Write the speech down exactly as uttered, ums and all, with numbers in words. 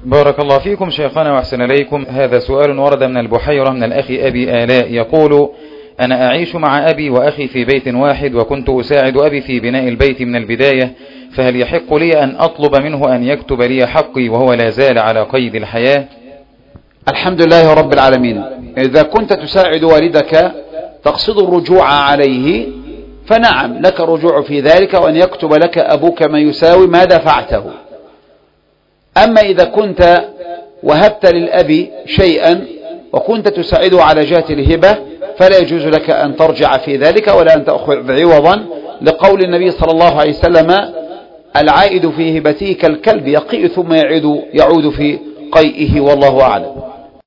بارك الله فيكم شيخنا وأحسن إليكم. هذا سؤال ورد من البحيرة من الأخ أبي آلاء، يقول: أنا أعيش مع أبي وأخي في بيت واحد، وكنت أساعد أبي في بناء البيت من البداية، فهل يحق لي أن أطلب منه أن يكتب لي حقي وهو لا زال على قيد الحياة؟ الحمد لله رب العالمين. إذا كنت تساعد والدك تقصد الرجوع عليه فنعم لك الرجوع في ذلك، وأن يكتب لك أبوك ما يساوي ما دفعته. أما إذا كنت وهبت للأب شيئا وكنت تساعده على جهة الهبة فلا يجوز لك أن ترجع في ذلك ولا أن تأخذ عوضا، لقول النبي صلى الله عليه وسلم: العائد في هبته كالكلب يقيء ثم يعود يعود في قيئه، والله أعلم.